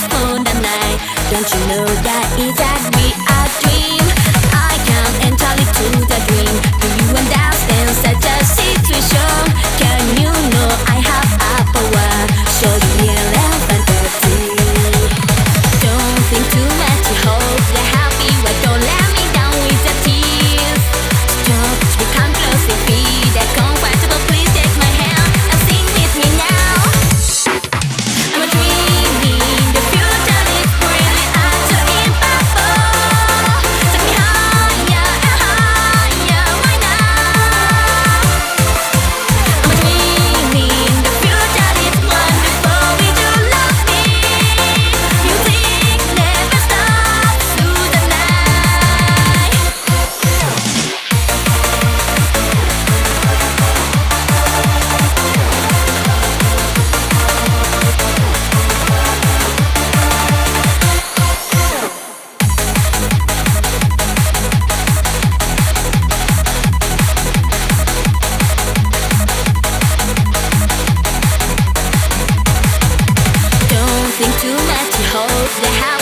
for the night. Don't you know that it's a real dream? I can enter into the dream. Do you understand such a situation? Can you know I have a power? Show you real and fantasy. Don't think too much, you hope they're happy. Why don't let me down with the tears? Stop, become close and feel that comfortable. Please take my hand and sing with me now. I'm a dreaming, the future is really up to impossible. Take me higher and higher, why not? I'm a dreaming, the future is wonderful. We do love me. Music never stops through the night. Don't think too much, you hope they're happy.